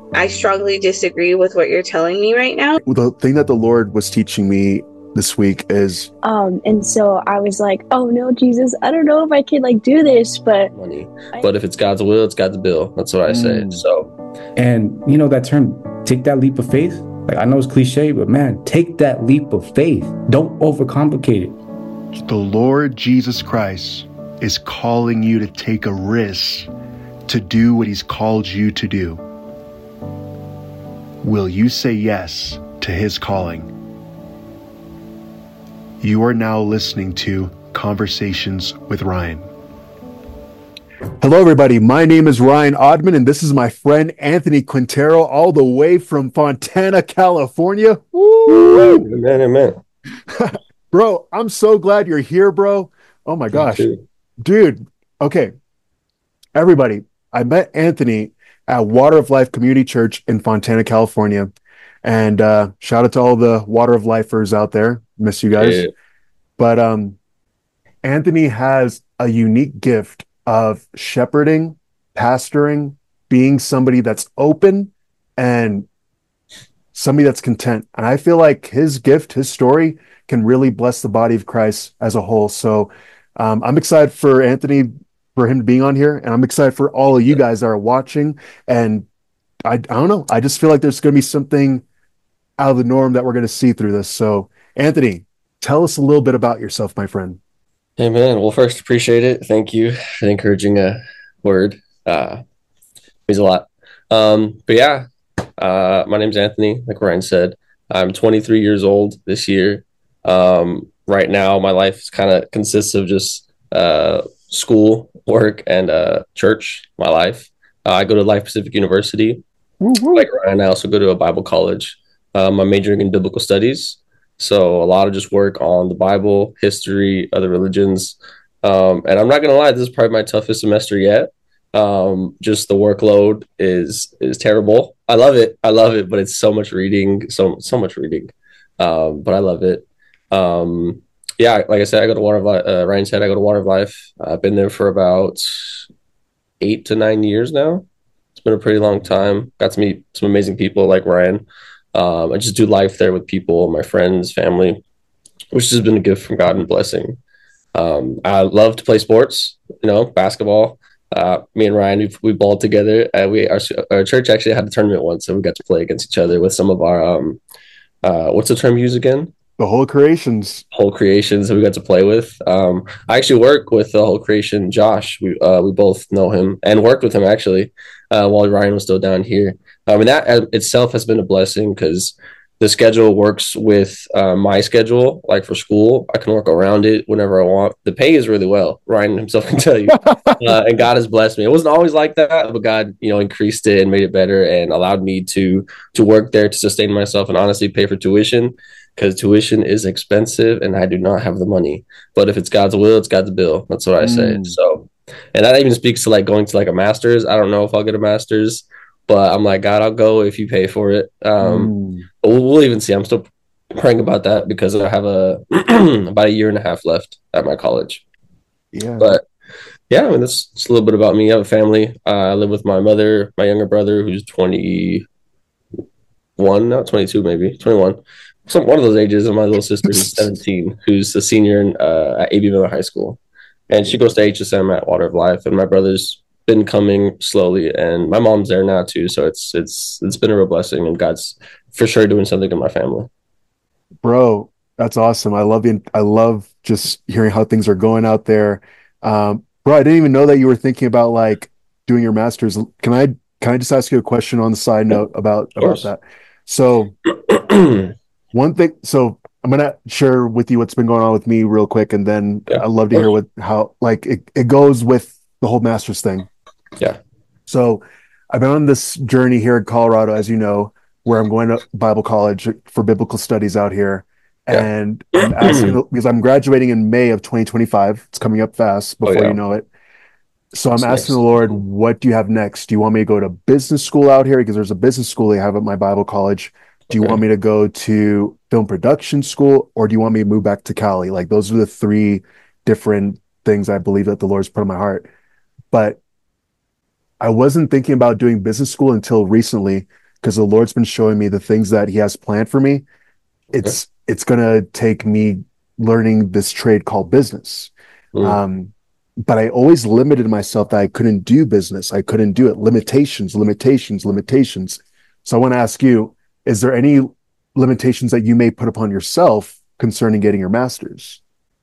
I strongly disagree with what you're telling me right now. The thing that the Lord was teaching me this week is And so I was like, oh no, Jesus, I don't know if I can like do this, but money. But if it's God's will, it's God's bill. That's what I say. So, and you know that term, take that leap of faith. Like, I know it's cliche, but man, take that leap of faith. Don't overcomplicate it. the Lord Jesus Christ is calling you to take a risk to do what he's called you to do. Will you say yes to his calling? You are now listening to Conversations with Ryan. Hello, everybody. My name is Ryan Odman, and this is my friend Anthony Quintero, all the way from Fontana, California. Woo! amen. Bro, I'm so glad you're here, bro. Oh my gosh. Dude. Okay. Everybody, I met Anthony at Water of Life Community Church in Fontana, California. And shout out to all the Water of Lifers out there. Miss you guys. Yeah. But Anthony has a unique gift of shepherding, pastoring, being somebody that's open and somebody that's content. And I feel like his gift, his story can really bless the body of Christ as a whole. So I'm excited for Anthony, for him being on here. And I'm excited for all of you guys that are watching. And I don't know. I just feel like there's going to be something out of the norm that we're going to see through this. So Anthony, tell us a little bit about yourself, my friend. Hey, man. Well, first, appreciate it. Thank you for the encouraging word. Means a lot. But yeah, my name's Anthony, like Ryan said. I'm 23 years old this year. Right now, my life kind of consists of just school, work, and church, my life. I go to Life Pacific University. Woo-hoo. Like Ryan, I also go to a Bible college. I'm majoring in biblical studies. So a lot of just work on the Bible, history, other religions. And I'm not going to lie, this is probably my toughest semester yet. Just the workload is terrible. I love it, but it's so much reading, so much reading. But I love it. Yeah, like I said, I go to Water of Life. Ryan said I go to Water of Life. I've been there for about 8 to 9 years now. It's been a pretty long time. Got to meet some amazing people like Ryan. I just do life there with people, my friends, family, which has been a gift from God and blessing. I love to play sports, basketball. Me and Ryan, we balled together. Our church actually had a tournament once, so we got to play against each other with some of our, what's the term you use again? The Whole Creations. Whole Creations that we got to play with. I actually work with the Whole Creation, Josh. We both know him and worked with him actually while Ryan was still down here. And that itself has been a blessing because the schedule works with my schedule. Like for school, I can work around it whenever I want. The pay is really well. Ryan himself can tell you. And God has blessed me. It wasn't always like that, but God, increased it and made it better and allowed me to work there to sustain myself and honestly pay for tuition. Because tuition is expensive and I do not have the money. But if it's God's will, it's God's bill. That's what I say. So, and that even speaks to like going to like a master's. I don't know if I'll get a master's, but I'm like, God, I'll go if you pay for it. But we'll even see. I'm still praying about that because I have about a year and a half left at my college. Yeah. But yeah, that's just a little bit about me. I have a family. I live with my mother, my younger brother, who's 21 now, 22 maybe, 21. One of those ages, and my little sister who's 17, who's a senior at A.B. Miller High School. And she goes to HSM at Water of Life. And my brother's been coming slowly, and my mom's there now too. So it's been a real blessing, and God's for sure doing something in my family. Bro, that's awesome. I love just hearing how things are going out there. Bro, I didn't even know that you were thinking about like doing your master's. Can I just ask you a question on the side note about that? So one thing, so I'm going to share with you what's been going on with me real quick. And then I'd love to hear how like it goes with the whole master's thing. Yeah. So I've been on this journey here in Colorado, as you know, where I'm going to Bible college for biblical studies out here. Yeah. And I'm asking, because I'm graduating in May of 2025. It's coming up fast before you know it. So I'm asking the Lord, what do you have next? Do you want me to go to business school out here? Because there's a business school they have at my Bible college. Do you want me to go to film production school, or do you want me to move back to Cali? Like, those are the three different things I believe that the Lord's put in my heart. But I wasn't thinking about doing business school until recently because the Lord's been showing me the things that He has planned for me. Okay. It's gonna take me learning this trade called business. Mm. But I always limited myself that I couldn't do business. I couldn't do it. Limitations, limitations, limitations. So I want to ask you, is there any limitations that you may put upon yourself concerning getting your master's?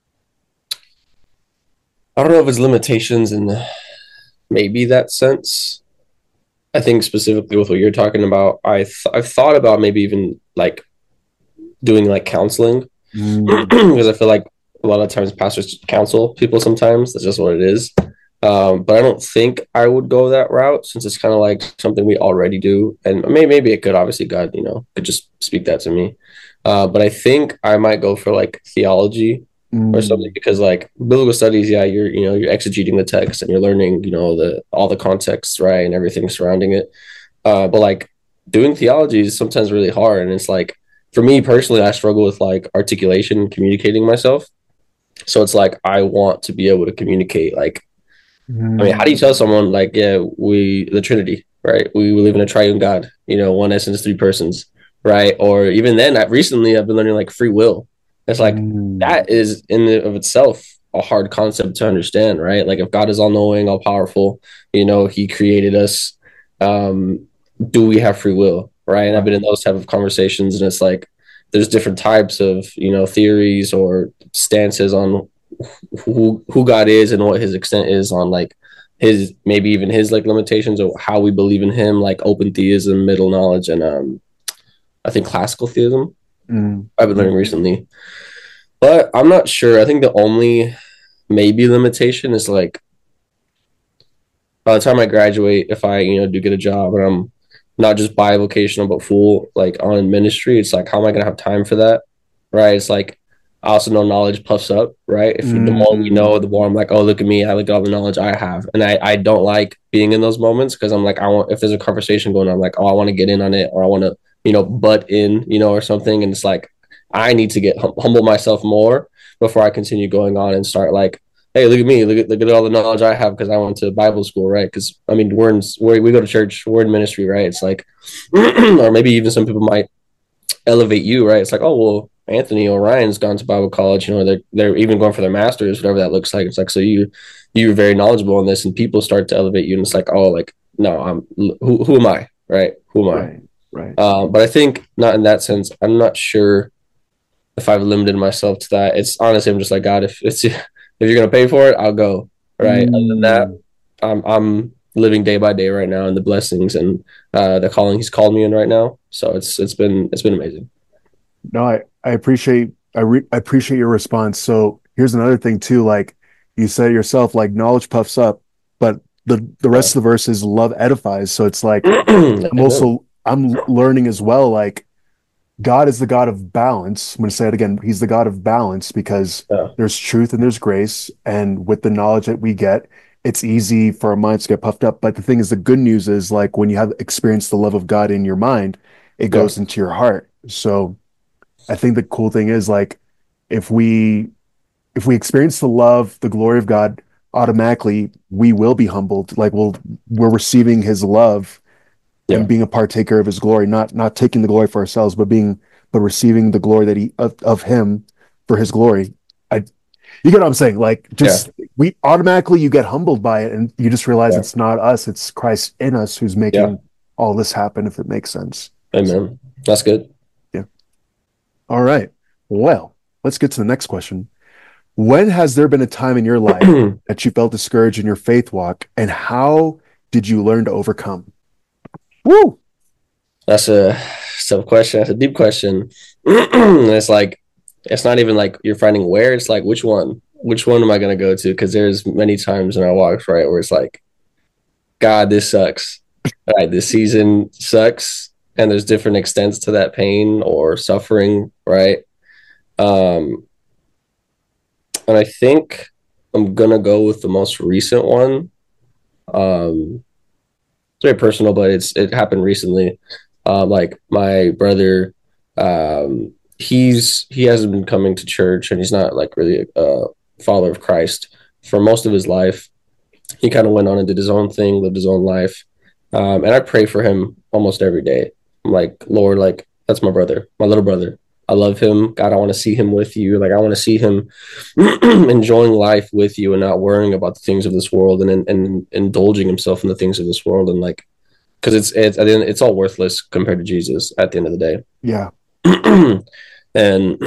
I don't know if it's limitations in maybe that sense. I think specifically with what you're talking about, I've thought about maybe even like doing like counseling because I feel like a lot of times pastors counsel people sometimes. That's just what it is. But I don't think I would go that route since it's kind of like something we already do. And maybe it could, obviously, God, could just speak that to me. But I think I might go for like theology or something because like biblical studies, yeah, you're exegeting the text and you're learning, all the context, right, and everything surrounding it. But like doing theology is sometimes really hard. And it's like, for me personally, I struggle with like articulation and communicating myself. So it's like I want to be able to communicate. Like, I mean, how do you tell someone like, yeah, the Trinity, right? We believe in a triune God, one essence, three persons, right? Or even then, recently I've been learning like free will. It's like that is in and of itself a hard concept to understand, right? Like if God is all knowing, all powerful, He created us. Do we have free will, right? And I've been in those type of conversations, and it's like there's different types of theories or stances on who God is and what His extent is on like His maybe even His like limitations or how we believe in Him, like open theism, middle knowledge, and I think classical theism. I've been learning recently, but I'm not sure. I think the only maybe limitation is like by the time I graduate, if I do get a job and I'm not just bivocational but full like on ministry, it's like how am I gonna have time for that, right? It's like I also know knowledge puffs up, right? If the more we know, the more I'm like, oh, look at me, I look at all the knowledge I have, and I don't like being in those moments because I'm like, I want if there's a conversation going on, I'm like, oh, I want to get in on it, or I want to butt in, or something, and it's like I need to get humble myself more before I continue going on and start like, hey, look at me, look at all the knowledge I have because I went to Bible school, right? Because I mean, we go to church, we're in ministry, right? It's like, or maybe even some people might elevate you, right? It's like, oh well, Anthony or Ryan's gone to Bible college, they're even going for their masters, whatever that looks like. It's like, so you're very knowledgeable in this, and people start to elevate you, and it's like, oh, like no, who am I, right? Who am I? Right. But I think not in that sense. I'm not sure if I've limited myself to that. It's honestly, I'm just like, God, if you're gonna pay for it, I'll go. Right. Other than that, I'm living day by day right now in the blessings and the calling He's called me in right now. So it's been amazing. No, I appreciate I appreciate your response. So here's another thing too. Like you said yourself, like knowledge puffs up, but the rest of the verse is love edifies. So it's like I'm learning as well. Like God is the God of balance. I'm going to say it again. He's the God of balance because there's truth and there's grace. And with the knowledge that we get, it's easy for our minds to get puffed up. But the thing is, the good news is like when you have experienced the love of God in your mind, it goes into your heart. So I think the cool thing is like if we experience the love, the glory of God, automatically we will be humbled. Like we're receiving His love and being a partaker of His glory, not taking the glory for ourselves, but receiving the glory that of Him for His glory. You get what I'm saying? Like we automatically you get humbled by it, and you just realize it's not us, it's Christ in us who's making all this happen. If it makes sense. Amen. That's good. Yeah. All right. Well, let's get to the next question. When has there been a time in your life that you felt discouraged in your faith walk, and how did you learn to overcome? Woo! That's a tough question. That's a deep question. It's like, it's not even like you're finding where, it's like, which one am I going to go to? Because there's many times in our walks, right, where it's like, God, this sucks. Right, this season sucks. And there's different extents to that pain or suffering, right? And I think I'm going to go with the most recent one. It's very personal, but it happened recently. Like my brother, he hasn't been coming to church, and he's not like really a follower of Christ for most of his life. he kind of went on and did his own thing, lived his own life. And I pray for him almost every day. I'm like, Lord, like, that's my brother, my little brother. I love him. God, I want to see him with you. Like, I want to see him enjoying life with you and not worrying about the things of this world and indulging himself in the things of this world. And like, because it's all worthless compared to Jesus at the end of the day. Yeah. And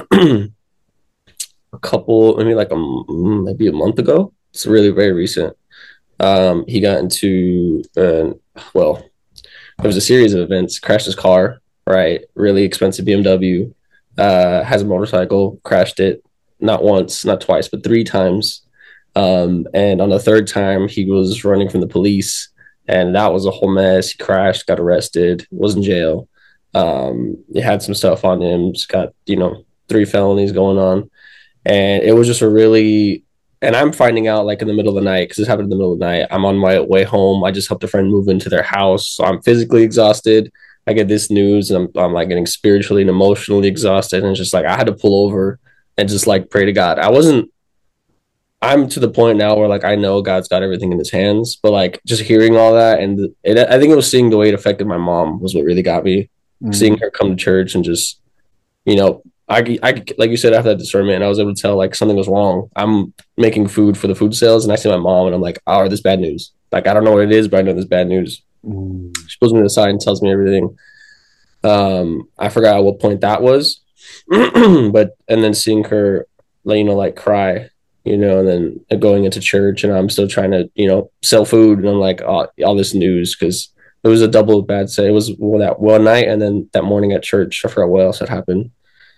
a couple, maybe like maybe a month ago, it's really very recent. He got into, well, it was a series of events, crashed his car, right? Really expensive BMW, has a motorcycle, crashed it, not once, not twice, but 3 times. And on the 3rd time, he was running from the police, and that was a whole mess. He crashed, got arrested, was in jail. He had some stuff on him, just got, 3 felonies going on. And it was just a really, and I'm finding out like in the middle of the night, because this happened in the middle of the night. I'm on my way home. I just helped a friend move into their house. So I'm physically exhausted. I get this news, and I'm like getting spiritually and emotionally exhausted. And it's just like, I had to pull over and just like pray to God. I'm to the point now where like, I know God's got everything in his hands, but like just hearing all that. And I think it was seeing the way it affected my mom was what really got me. Seeing her come to church and just, I like you said, after that discernment, I was able to tell like something was wrong. I'm making food for the food sales, and I see my mom, and I'm like, "Oh, this bad news." Like, I don't know what it is, but I know this bad news. She pulls me to the side and tells me everything. I forgot at what point that was, but and then seeing her, like cry, and then going into church, and I'm still trying to, sell food, and I'm like, oh, all this news, because it was a double bad say. It was that one night, and then that morning at church. I forgot what else had happened.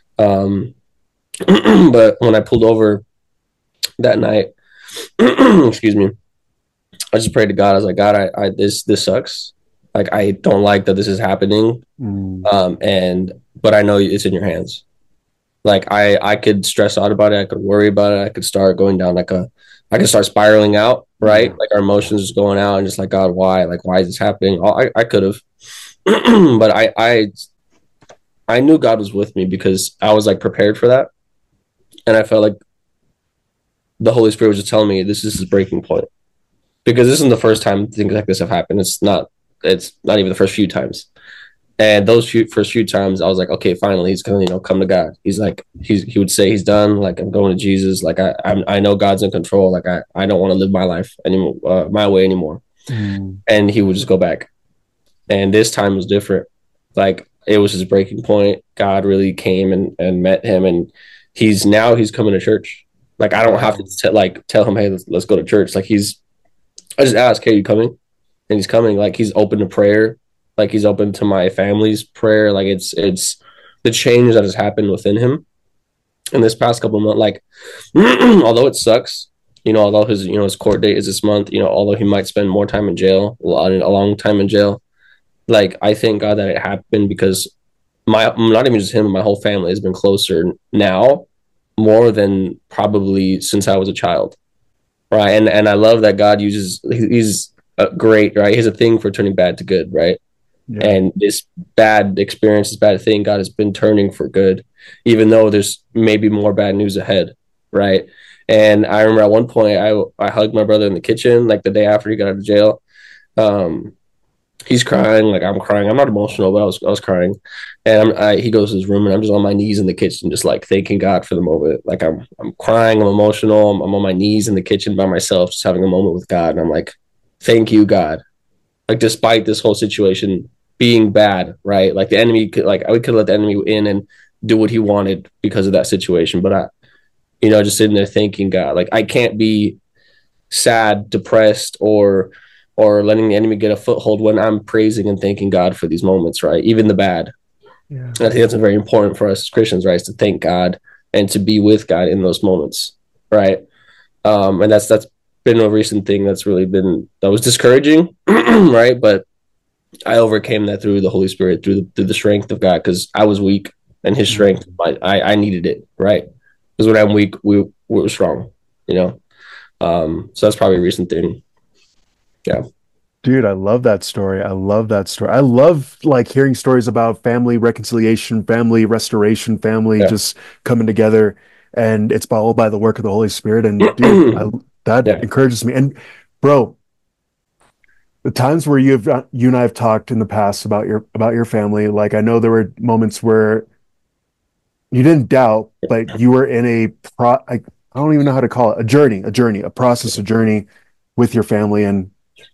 But when I pulled over that night, excuse me, I just prayed to God. I was like, God, I this sucks. Like, I don't like that this is happening. But I know it's in your hands. Like, I could stress out about it. I could worry about it. I could start going down I could start spiraling out, right? Like, our emotions just going out and just like, God, why? Like, why is this happening? I could have, but I knew God was with me because I was like prepared for that. And I felt like the Holy Spirit was just telling me this is his breaking point, because this isn't the first time things like this have happened. It's not even the first few times. And those first few times I was like, okay, finally he's going to, come to God. He's like, he would say he's done. Like, I'm going to Jesus. Like, I know God's in control. Like, I don't want to live my life anymore, my way anymore. And he would just go back. And this time was different. Like, it was his breaking point. God really came and met him, and he's coming to church. Like, I don't have to tell him, hey, let's go to church. Like, I just ask, hey, you coming? And he's coming. Like, he's open to prayer. Like, he's open to my family's prayer. Like, it's the change that has happened within him in this past couple of months. Like, although it sucks, although his court date is this month, although he might spend more time in jail, a long time in jail. Like, I thank God that it happened, because not even just him, my whole family has been closer now, more than probably since I was a child, right? And I love that God he's great, right? He has a thing for turning bad to good, right? Yeah. And this bad experience, this bad thing, God has been turning for good, even though there's maybe more bad news ahead, right? And I remember at one point, I hugged my brother in the kitchen, like the day after he got out of jail. He's crying, like I'm crying. I'm not emotional, but I was crying. And he goes to his room, and I'm just on my knees in the kitchen, just like thanking God for the moment. Like, I'm crying, I'm emotional. I'm on my knees in the kitchen by myself, just having a moment with God. And I'm like, thank you, God. Like, despite this whole situation being bad, right? Like, the enemy we could let the enemy in and do what he wanted because of that situation. But just sitting there thanking God. Like, I can't be sad, depressed, or letting the enemy get a foothold when I'm praising and thanking God for these moments, right? Even the bad. Yeah. I think that's very important for us as Christians, right? Is to thank God and to be with God in those moments, right? And that's been a recent thing that was discouraging, right? But I overcame that through the Holy Spirit, through the strength of God, because I was weak, and his strength, I needed it, right? Because when I'm weak, we're strong, So that's probably a recent thing. Yeah. Dude, I love that story. I love like hearing stories about family reconciliation, family restoration, family just coming together, and it's all by the work of the Holy Spirit. And dude, that encourages me. And Bro, the times where you and I have talked in the past about your family, like I know there were moments where you didn't doubt, but you were in I don't even know how to call it, a journey, a process, a journey with your family, and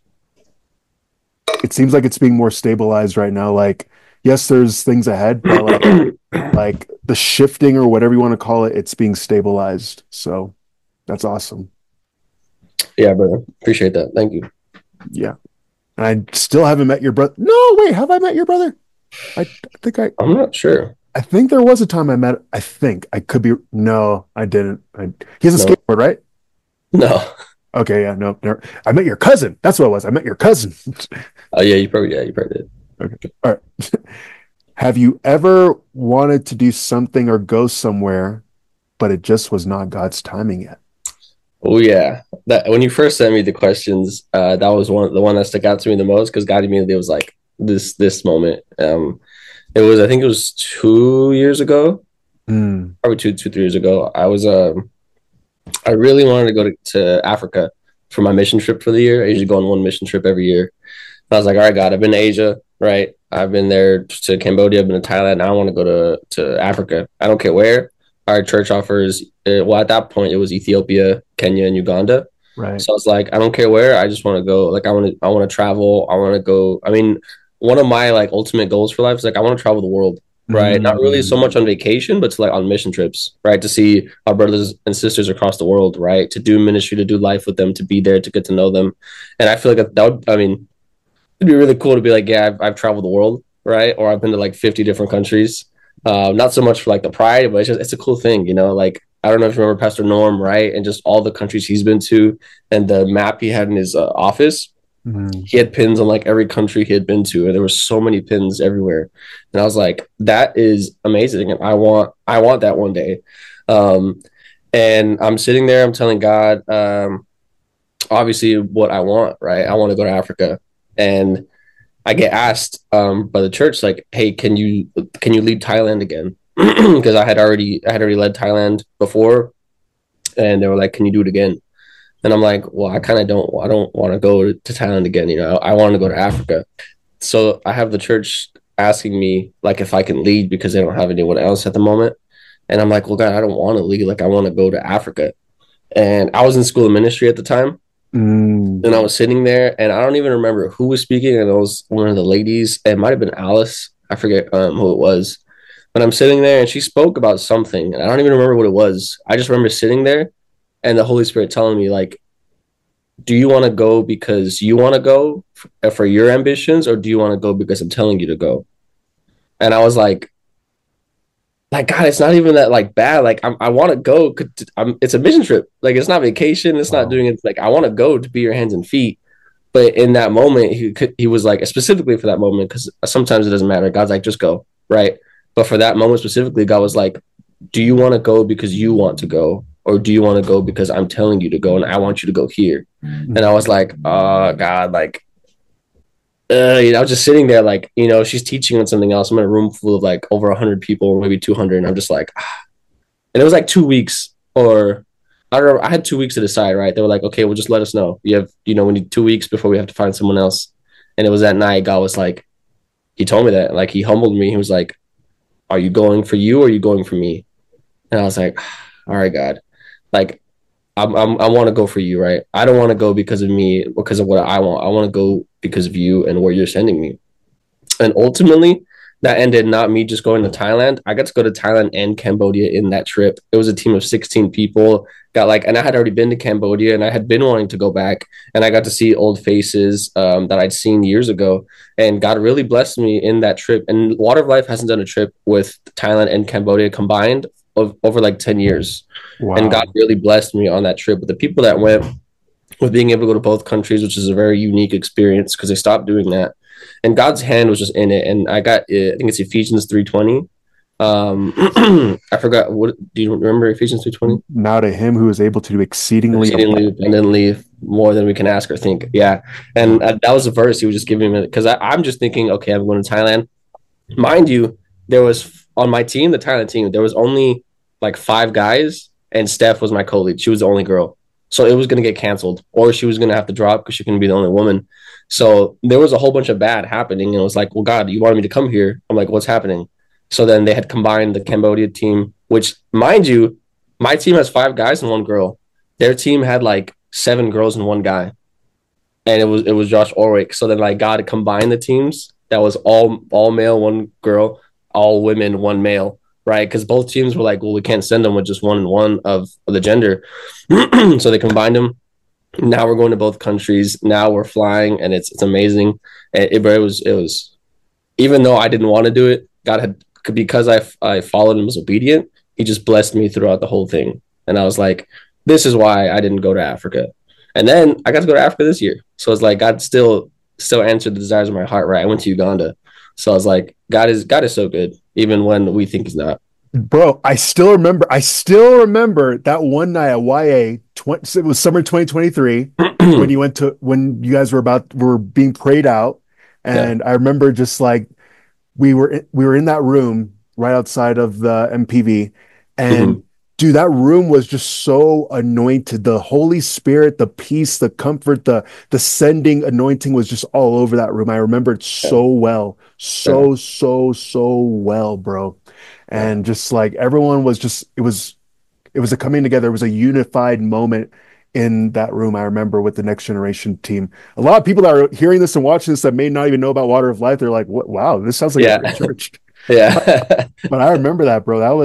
it seems like it's being more stabilized right now. Like, yes, there's things ahead, but like the shifting or whatever you want to call it, it's being stabilized. So that's awesome. Yeah, brother. Appreciate that. Thank you. Yeah. And I still haven't met your brother. No, wait, have I met your brother? I'm not sure. I think there was a time I met. I think I could be. No, I didn't. He has a skateboard, right? No. Okay, yeah, no. I met your cousin. That's what it was. I met your cousin. Oh yeah, you probably did. Okay, all right. Have you ever wanted to do something or go somewhere, but it just was not God's timing yet? Oh yeah, that when you first sent me the questions, that was the one that stuck out to me the most because God immediately was like this moment. I think it was 2 years ago, probably 3 years ago. I really wanted to go to Africa for my mission trip for the year. I usually go on one mission trip every year. And I was like, all right, God, I've been to Asia, right? I've been there to Cambodia, I've been to Thailand. Now I want to go to Africa. I don't care where. Our church offers, at that point, it was Ethiopia, Kenya, and Uganda. Right. So I was like, I don't care where. I just want to go. Like, I want to travel. I want to go. I mean, one of my like ultimate goals for life is like I want to travel the world, right? Not really so much on vacation, but to like on mission trips, right? To see our brothers and sisters across the world, right? To do ministry, to do life with them, to be there, to get to know them. And I feel like that would, I mean, it'd be really cool to be like, yeah, I've traveled the world, right? Or I've been to like 50 different countries. Not so much for like the pride, but it's a cool thing, you know? Like, I don't know if you remember Pastor Norm, right? And just all the countries he's been to and the map he had in his office. He had pins on like every country he had been to, and there were so many pins everywhere. And I was like, that is amazing, and I want that one day. And I'm sitting there, I'm telling God, obviously what I want, right? I want to go to Africa, and I get asked by the church, like, hey, can you lead Thailand again? Because I had already led Thailand before, and they were like, can you do it again? And I'm like, well, I don't want to go to Thailand again. You know, I want to go to Africa. So I have the church asking me like if I can lead because they don't have anyone else at the moment. And I'm like, well, God, I don't want to lead. Like, I want to go to Africa. And I was in school of ministry at the time. And I was sitting there, and I don't even remember who was speaking. And it was one of the ladies. It might have been Alice. I forget who it was. But I'm sitting there, and she spoke about something. And I don't even remember what it was. I just remember sitting there. And the Holy Spirit telling me, like, do you want to go because you want to go for your ambitions, or do you want to go because I'm telling you to go? And I was like, God, it's not even that like bad. Like, I want to go. It's a mission trip. Like, it's not vacation. It's not doing it. Like, I want to go to be your hands and feet. But in that moment, he was like, specifically for that moment, because sometimes it doesn't matter. God's like, just go, right? But for that moment specifically, God was like, do you want to go because you want to go? Or do you want to go because I'm telling you to go and I want you to go here? And I was like, oh, God, like, I was just sitting there like, you know, she's teaching on something else. I'm in a room full of like over 100 people, maybe 200. And I'm just like, And it was like 2 weeks or I don't know. I had 2 weeks to decide, right? They were like, okay, well, just let us know. We need 2 weeks before we have to find someone else. And it was that night, God was like, he told me that, like, he humbled me. He was like, are you going for you or are you going for me? And I was like, all right, God. Like, I want to go for you, right? I don't want to go because of me, because of what I want. I want to go because of you and where you're sending me. And ultimately, that ended not me just going to Thailand. I got to go to Thailand and Cambodia in that trip. It was a team of 16 people. And I had already been to Cambodia, and I had been wanting to go back. And I got to see old faces that I'd seen years ago. And God really blessed me in that trip. And Water of Life hasn't done a trip with Thailand and Cambodia combined over like 10 years. Wow. And God really blessed me on that trip with the people that went, with being able to go to both countries, which is a very unique experience because they stopped doing that. And God's hand was just in it. And I think it's Ephesians 3:20. I forgot. What do you remember? Ephesians 3:20. Now to him who is able to do exceedingly abundantly more than we can ask or think. Yeah. And that was a verse he was just giving me because I'm just thinking, okay, I'm going to Thailand. Mind you, there was on my team, the Thailand team, there was only like 5 guys, and Steph was my co-lead. She was the only girl. So it was going to get canceled, or she was going to have to drop because she couldn't be the only woman. So there was a whole bunch of bad happening. And it was like, well, God, you wanted me to come here. I'm like, what's happening? So then they had combined the Cambodia team, which, mind you, my team has 5 guys and 1 girl. Their team had like 7 girls and 1 guy. And it was Josh Orwick. So then like God combined the teams. That was all male, 1 girl, all women, 1 male, right? Because both teams were like, well, we can't send them with just 1 and 1 of the gender. So they combined them. Now we're going to both countries. Now we're flying, and it's amazing. And it was even though I didn't want to do it, God had, because I followed and was obedient, he just blessed me throughout the whole thing. And I was like, this is why I didn't go to Africa. And then I got to go to Africa this year. So it's like God still answered the desires of my heart, right? I went to Uganda. So I was like, God is so good, even when we think he's not. Bro, I still remember that one night at YA. It was summer 2023 when you guys were being prayed out, and I remember just like we were in that room right outside of the MPV, and dude, that room was just so anointed. The Holy Spirit, the peace, the comfort, the sending anointing was just all over that room. I remember it so well, so well, bro. And just like everyone was just, it was a coming together. It was a unified moment in that room. I remember with the Next Generation team. A lot of people that are hearing this and watching this that may not even know about Water of Life, they're like, "What? Wow, this sounds like a great church." But I remember that, bro. That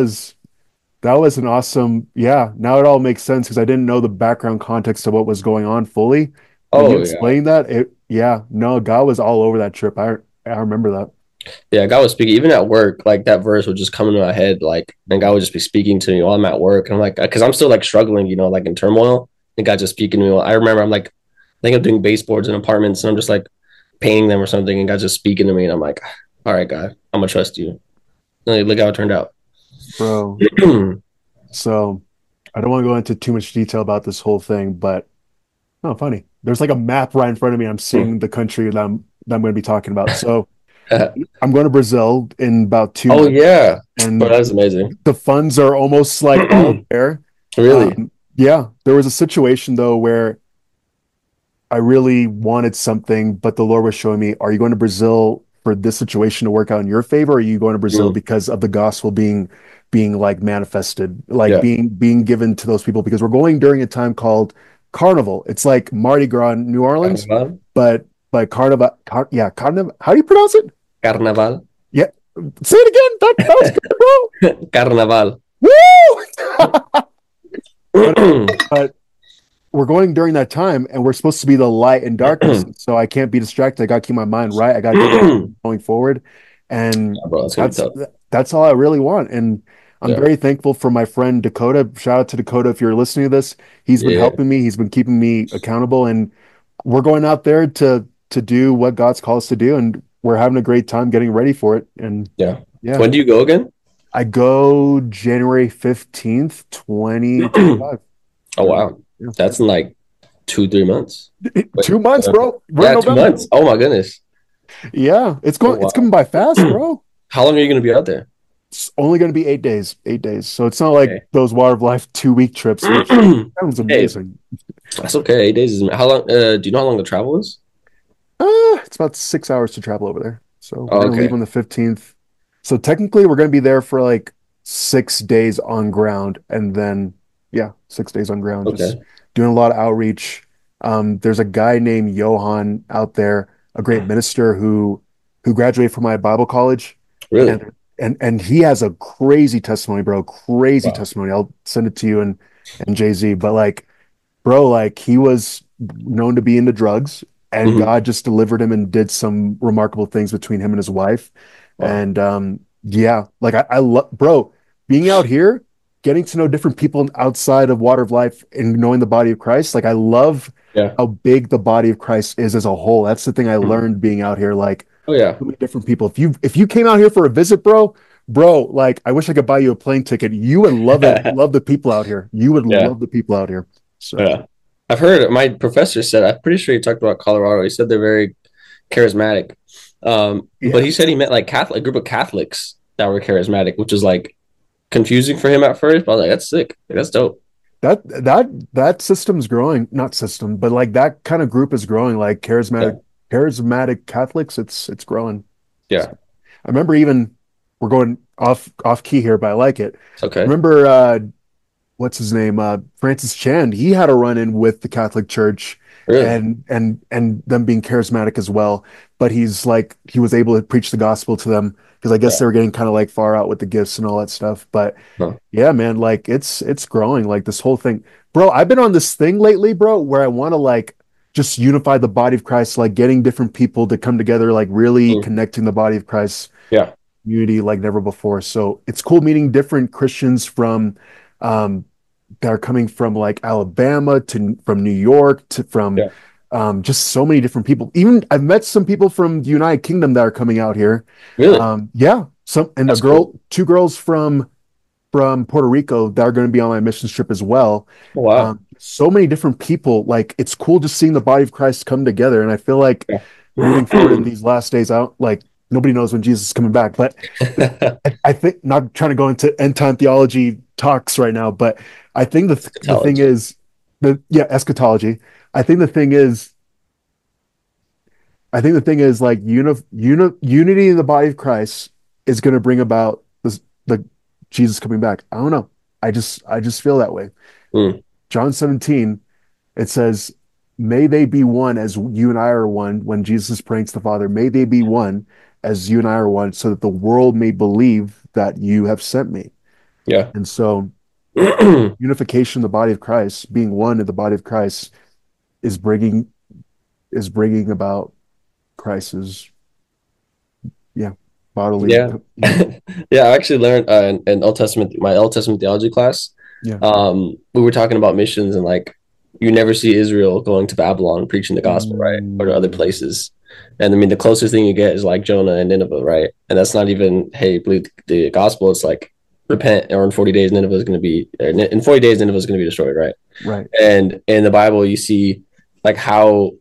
was an awesome. Yeah, now it all makes sense because I didn't know the background context of what was going on fully. When you explained that, God was all over that trip. I remember that. Yeah, God was speaking even at work. Like that verse would just come into my head, like, and God would just be speaking to me while I'm at work. And I'm like, because I'm still like struggling, like in turmoil. And God just speaking to me. I remember I think I'm doing baseboards in apartments, and I'm just like painting them or something, and God's just speaking to me, and I'm like, all right, God, I'm gonna trust you. And look how it turned out, bro. So I don't want to go into too much detail about this whole thing, but funny. There's like a map right in front of me. I'm seeing the country that I'm going to be talking about. So. I'm going to Brazil in about 2 months. Oh yeah, and that's amazing. The funds are almost like all there. Really? Yeah. There was a situation though where I really wanted something, but the Lord was showing me, are you going to Brazil for this situation to work out in your favor? Or are you going to Brazil because of the gospel being like manifested, like being given to those people? Because we're going during a time called Carnival. It's like Mardi Gras in New Orleans, but like Carnival. Carnival. How do you pronounce it? Carnaval. Yeah. Say it again. That was good, bro. Carnaval. Woo! but we're going during that time, and we're supposed to be the light in darkness. So I can't be distracted. I got to keep my mind right. I got to get going forward. And that's all I really want. And I'm very thankful for my friend Dakota. Shout out to Dakota if you're listening to this. He's been helping me. He's been keeping me accountable. And we're going out there to do what God's called us to do. And we're having a great time getting ready for it. And yeah. When do you go again? I go January 15th, 2025. Oh, wow. Yeah. That's in like 2-3 months. 2 months, bro. 2 months. Oh my goodness. Yeah. It's coming by fast, bro. How long are you going to be out there? It's only going to be 8 days. 8 days. So it's not like those Water of Life 2-week trips. Which sounds amazing. That's okay. 8 days is how long? Do you know how long the travel is? It's about 6 hours to travel over there. So we're going to leave on the 15th. So technically, we're going to be there for like 6 days on ground, and then 6 days on ground, just doing a lot of outreach. There's a guy named Johan out there, a great minister who graduated from my Bible college. Really? And he has a crazy testimony, bro. Crazy testimony. I'll send it to you and Jay-Z. But like, bro, like he was known to be into drugs, and God just delivered him and did some remarkable things between him and his wife. Wow. And like I love, bro, being out here, getting to know different people outside of Water of Life and knowing the body of Christ. Like I love how big the body of Christ is as a whole. That's the thing I learned being out here. Like, so many different people. If you came out here for a visit, bro, like I wish I could buy you a plane ticket. You would love it. Love the people out here. You would love the people out here. So I've heard my professor said, I'm pretty sure he talked about Colorado. He said they're very charismatic. But he said he met like a group of Catholics that were charismatic, which is like confusing for him at first. But I was like, that's sick. Like, that's dope. that system's growing, not system, but like that kind of group is growing, like charismatic Catholics. It's growing. Yeah. I remember even we're going off key here, but I like it. It's okay. Remember what's his name? Francis Chan. He had a run-in with the Catholic Church Really? and them being charismatic as well. But he was able to preach the gospel to them because I guess they were getting kind of like far out with the gifts and all that stuff. But yeah, man, like it's growing, like this whole thing. Bro, I've been on this thing lately, bro, where I want to like just unify the body of Christ, like getting different people to come together, like really connecting the body of Christ community like never before. So it's cool meeting different Christians from that are coming from like Alabama to from New York to from just so many different people. Even I've met some people from the United Kingdom that are coming out here. Really? Yeah. That's two girls from Puerto Rico that are going to be on my mission trip as well. Wow. So many different people. Like it's cool just seeing the body of Christ come together. And I feel like moving forward in these last days, nobody knows when Jesus is coming back, but I think, not trying to go into end time theology talks right now, but I think the thing is eschatology. I think the thing is like unity in the body of Christ is going to bring about the Jesus coming back. I don't know. I just feel that way. John 17, it says, may they be one as you and I are one. When Jesus is praying to the Father, may they be one as you and I are one, so that the world may believe that you have sent me. Yeah. And so unification in the body of Christ, being one in the body of Christ, is bringing about Christ's bodily. Yeah. I actually learned in my Old Testament theology class. We were talking about missions, and like you never see Israel going to Babylon preaching the gospel, right, or to other places. And I mean, the closest thing you get is like Jonah and Nineveh, right? And that's not even, hey, believe the gospel. It's like repent, or in 40 days Nineveh is going to be destroyed, right? Right. And in the Bible, you see like how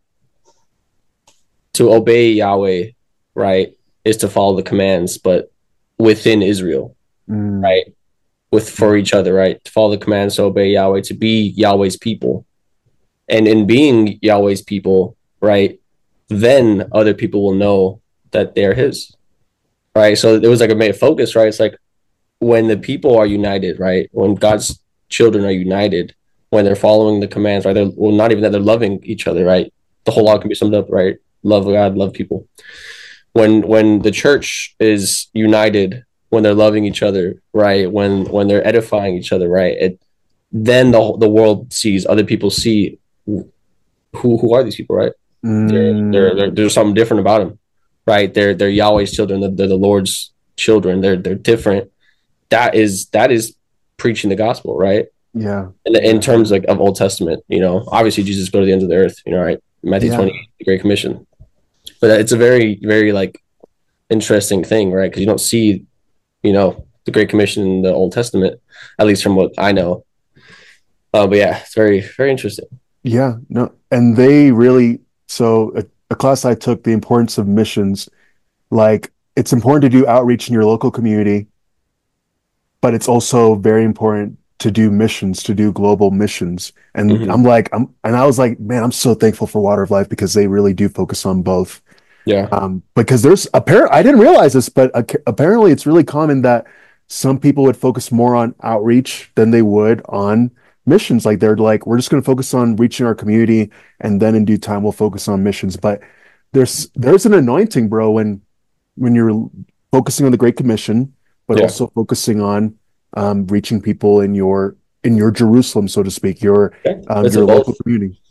to obey Yahweh, right, is to follow the commands, but within Israel, right, for each other, right, to follow the commands, to obey Yahweh, to be Yahweh's people, and in being Yahweh's people, right, then other people will know that they're His, right? So it was like a main focus, right? It's like when the people are united, right, when God's children are united, when they're following the commands, right, well, not even that, they're loving each other, right? The whole law can be summed up, right? Love God, love people. When the church is united, when they're loving each other, right, when they're edifying each other, right, then the world sees, other people see who are these people, right? There's something different about them, right? They're Yahweh's children. They're the Lord's children. They're different. That is preaching the gospel, right? Yeah. And in terms of Old Testament, obviously Jesus go to the ends of the earth, right? Matthew 28, the Great Commission. But it's a very, very like interesting thing, right? Because you don't see, the Great Commission in the Old Testament, at least from what I know. But yeah, it's very, very interesting. Yeah. No, and they really. So a class I took, the importance of missions, like it's important to do outreach in your local community, but it's also very important to do missions, to do global missions. And I was like, man, I'm so thankful for Water of Life because they really do focus on both. Yeah. Because I didn't realize this, but apparently it's really common that some people would focus more on outreach than they would on missions. Like they're like, we're just going to focus on reaching our community, and then in due time we'll focus on missions. But there's an anointing, bro, when you're focusing on the Great Commission, but also focusing on reaching people in your Jerusalem, so to speak, your local community.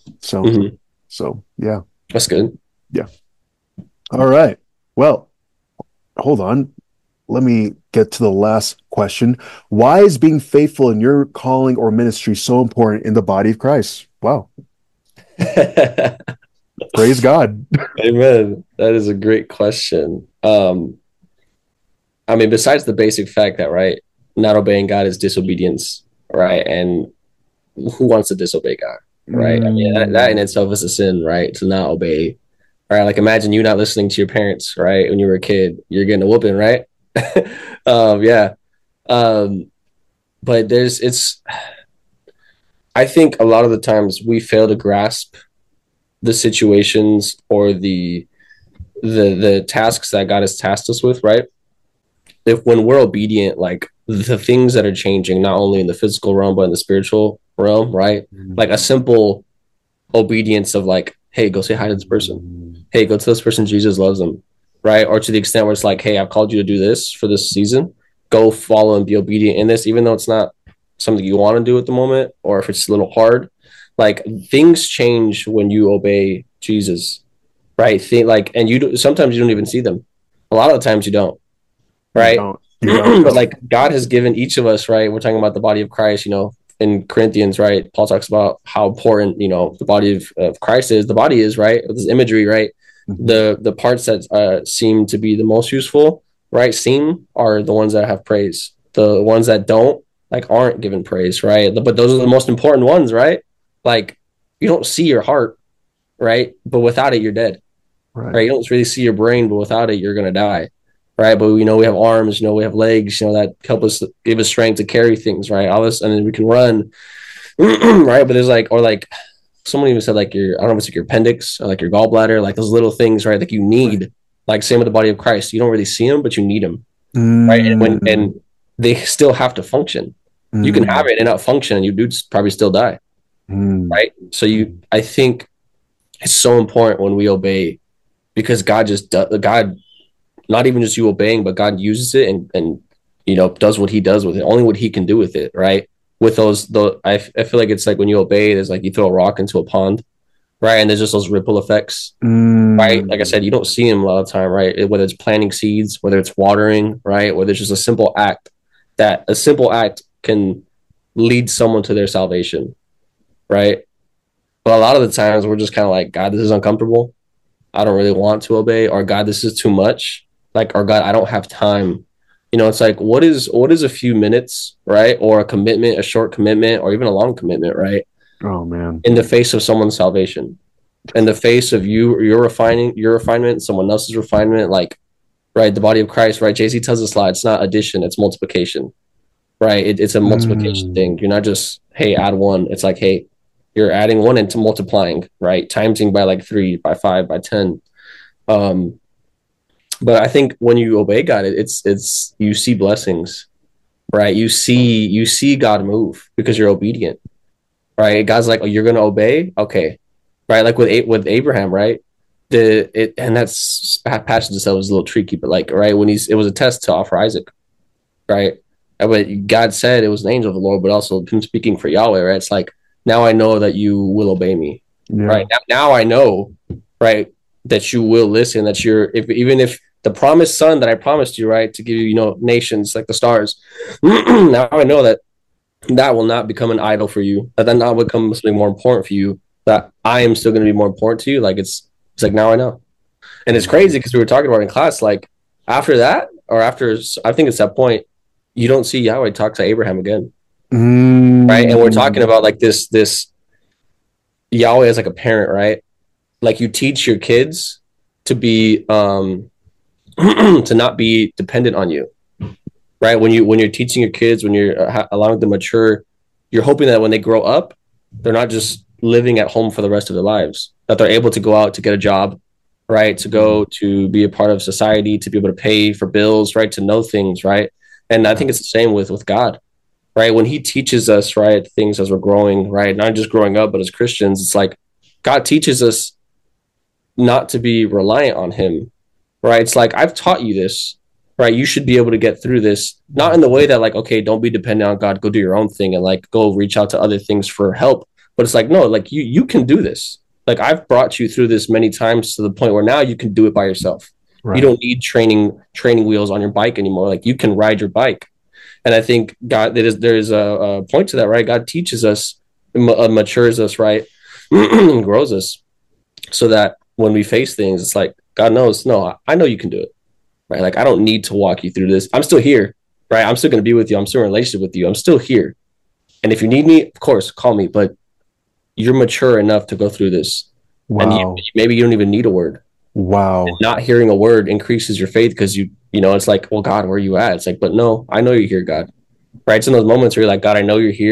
So yeah, that's good. Yeah. All right. Well, hold on. Let me get to the last question. Why is being faithful in your calling or ministry so important in the body of Christ? Wow. Praise God. Amen. That is a great question. I mean, besides the basic fact that, right, not obeying God is disobedience, right? And who wants to disobey God, right? I mean, that in itself is a sin, right? To not obey, right? Like imagine you not listening to your parents, right? When you were a kid, you're getting a whooping, right? But I think a lot of the times we fail to grasp the situations or the tasks that God has tasked us with, right? If when we're obedient, like the things that are changing, not only in the physical realm, but in the spiritual realm, right? Like a simple obedience of like, hey, go say hi to this person. Hey, go to this person. Jesus loves them, right? Or to the extent where it's like, hey, I've called you to do this for this season. Go follow and be obedient in this, even though it's not something you want to do at the moment, or if it's a little hard. Like things change when you obey Jesus, right? Like, and sometimes you don't even see them. A lot of the times you don't, right? You don't. But like God has given each of us, right? We're talking about the body of Christ, in Corinthians, right? Paul talks about how important, the body of Christ is. The body is, right? This imagery, right? The parts that seem to be the most useful, right? Are the ones that have praise. The ones that don't, like, aren't given praise, right? But those are the most important ones, right? Like, you don't see your heart, right? But without it, you're dead, right? You don't really see your brain, but without it, you're going to die, right? But, we have arms, we have legs, that help us, give us strength to carry things, right? All this, and then we can run, right? But there's someone even said, I don't know if it's like your appendix or like your gallbladder, like those little things, right? Like you need, like same with the body of Christ. You don't really see them, but you need them, right? And they still have to function. You can have it and not function, and you do probably still die, right? So I think it's so important when we obey, because God not even just you obeying, but God uses it and does what he does with it, only what he can do with it, right? With I feel like it's like when you obey, there's like you throw a rock into a pond, right? And there's just those ripple effects, right? Like I said, you don't see them a lot of the time, right? Whether it's planting seeds, whether it's watering, right? Whether it's just a simple act can lead someone to their salvation, right? But a lot of the times we're just kind of like, God, this is uncomfortable. I don't really want to obey, or God, this is too much. Like, or God, I don't have time. It's like, what is a few minutes, right? Or a commitment, a short commitment, or even a long commitment, right? Oh man. In the face of someone's salvation, in the face of your refinement, someone else's refinement, like, right? The body of Christ, right? JC tells us a lot. It's not addition, it's multiplication, right? It's a multiplication thing. You're not just, hey, add one. It's like, hey, you're adding one into multiplying, right? Timesing by like 3, by 5, by 10. But I think when you obey God, it's you see blessings, right? You see God move because you're obedient, right? God's like, oh, you're gonna obey, okay, right? Like with Abraham, right? And that's passage itself was a little tricky, but like, right, when it was a test to offer Isaac, right? But God said it was an angel of the Lord, but also him speaking for Yahweh, right? It's like, now I know that you will obey me, right? Now I know, right, that you will listen, that even if the promised son that I promised you, right, to give you, nations like the stars, now I know that will not become an idol for you, that not become something more important for you, that I am still going to be more important to you. Like, it's like, now I know. And it's crazy because we were talking about in class, like after that, or after, I think it's that point, you don't see Yahweh talk to Abraham again. Right. And we're talking about like this Yahweh as like a parent, right? Like you teach your kids to be to not be dependent on you, right? When you're teaching your kids, when you're allowing them to mature, you're hoping that when they grow up, they're not just living at home for the rest of their lives, that they're able to go out to get a job, right? To go to be a part of society, to be able to pay for bills, right? To know things, right? And I think it's the same with God, right? When he teaches us, right, things as we're growing, right? Not just growing up, but as Christians, it's like God teaches us not to be reliant on him, right? It's like, I've taught you this, right? You should be able to get through this, not in the way that like, okay, don't be dependent on God, go do your own thing and like go reach out to other things for help. But it's like, no, like you can do this. Like I've brought you through this many times to the point where now you can do it by yourself. Right. You don't need training wheels on your bike anymore. Like you can ride your bike. And I think God, there's a point to that, right? God teaches us, matures us, right? And grows us so that when we face things, it's like, God knows, no, I know you can do it, right? Like, I don't need to walk you through this. I'm still here, right? I'm still going to be with you. I'm still in a relationship with you. I'm still here. And if you need me, of course, call me, but you're mature enough to go through this. Wow. And maybe you don't even need a word. Wow. And not hearing a word increases your faith because you know, it's like, well, God, where are you at? It's like, but no, I know you're here, God, right? It's in those moments where you're like, God, I know you're here.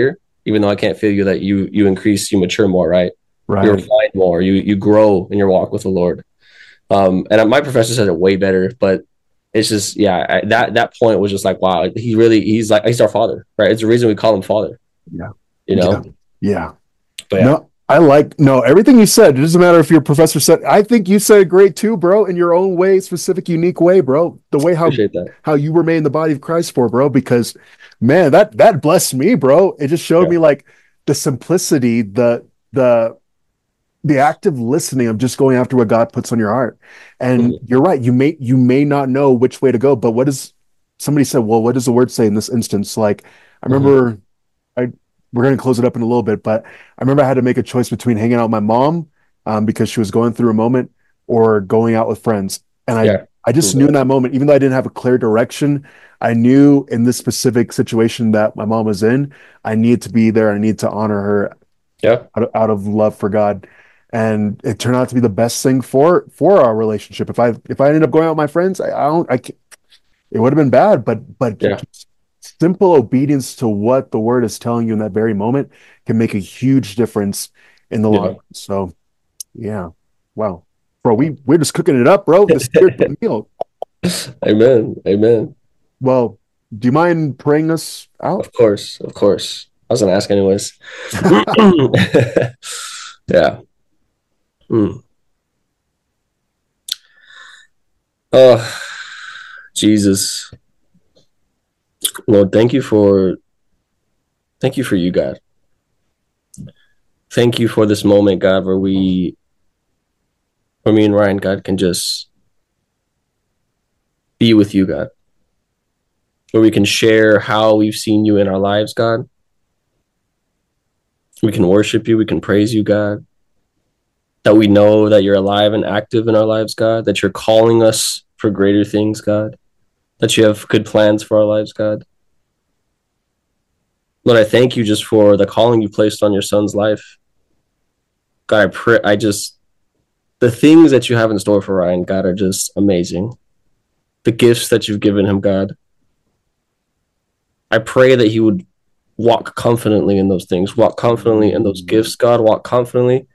even though I can't feel you, that you increase, you mature more, right? Right. You refine more, you grow in your walk with the Lord. And my professor said it way better, but it's just, yeah, that point was just like, wow, he's our father, right? It's the reason we call him father. Yeah. You know? Yeah. But yeah. No, everything you said. It doesn't matter if your professor said. I think you said it great too, bro, in your own way, specific, unique way, bro. The way how you were made in the body of Christ for, bro. Because, man, that blessed me, bro. It just showed me like the simplicity, the active listening of just going after what God puts on your heart. And you're right. You may not know which way to go, but somebody said, well, what does the word say in this instance? Like, I remember. We're going to close it up in a little bit, but I remember I had to make a choice between hanging out with my mom because she was going through a moment, or going out with friends. And I just knew in that moment, even though I didn't have a clear direction, I knew in this specific situation that my mom was in, I needed to be there. I needed to honor her out of love for God. And it turned out to be the best thing for our relationship. If I ended up going out with my friends, it would have been bad, but simple obedience to what the word is telling you in that very moment can make a huge difference in the long run. So, yeah. Wow. Bro, we're just cooking it up, bro. The spiritual meal. Amen. Well, do you mind praying us out? Of course. I was going to ask anyways. Yeah. Oh, Jesus. Lord, thank you for you, God. Thank you for this moment, God, where me and Ryan, God, can just be with you, God. Where we can share how we've seen you in our lives, God. We can worship you, we can praise you, God. That we know that you're alive and active in our lives, God. That you're calling us for greater things, God. That you have good plans for our lives, God. Lord, I thank you just for the calling you placed on your son's life. God, I pray, the things that you have in store for Ryan, God, are just amazing. The gifts that you've given him, God. I pray that he would walk confidently in those things, walk confidently in those gifts, God, walk confidently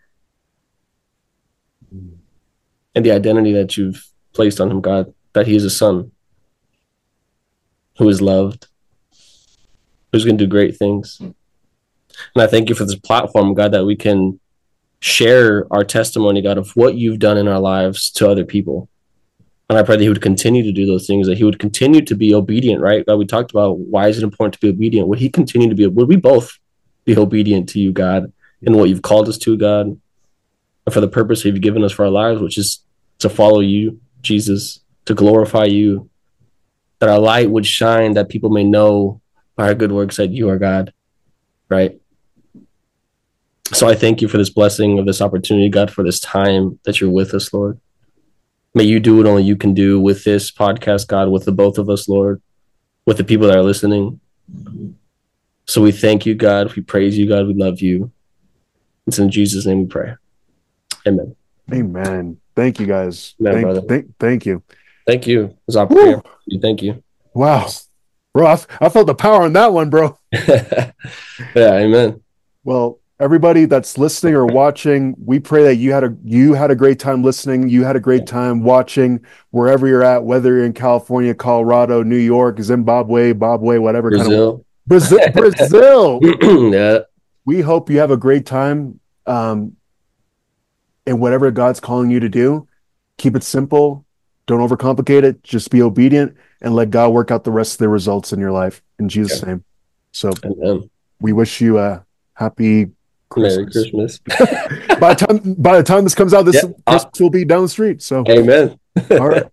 in the identity that you've placed on him, God, that he is a son who is loved, who's going to do great things. And I thank you for this platform, God, that we can share our testimony, God, of what you've done in our lives to other people. And I pray that he would continue to do those things, that he would continue to be obedient, right? God, we talked about why is it important to be obedient? Would we both be obedient to you, God, in what you've called us to, God, and for the purpose you've given us for our lives, which is to follow you, Jesus, to glorify you, that our light would shine, that people may know by our good works that you are God, right? So I thank you for this blessing of this opportunity, God, for this time that you're with us, Lord. May you do what only you can do with this podcast, God, with the both of us, Lord, with the people that are listening. So we thank you, God. We praise you, God. We love you. It's in Jesus' name we pray. Amen. Amen. Thank you, guys. Amen, thank you. Thank you. It was our prayer. Thank you. Wow. Bro, I felt the power on that one, bro. Yeah, amen. Well, everybody that's listening or watching, we pray that you had a great time listening. You had a great time watching wherever you're at, whether you're in California, Colorado, New York, Zimbabwe, whatever Brazil. Brazil. Yeah. We hope you have a great time in whatever God's calling you to do. Keep it simple. Don't overcomplicate it. Just be obedient and let God work out the rest of the results in your life in Jesus' name. So we wish you a happy Christmas. Merry Christmas. by the time this comes out, this Christmas will be down the street. So amen. All right.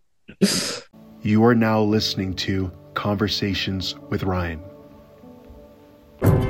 You are now listening to Conversations with Ryan.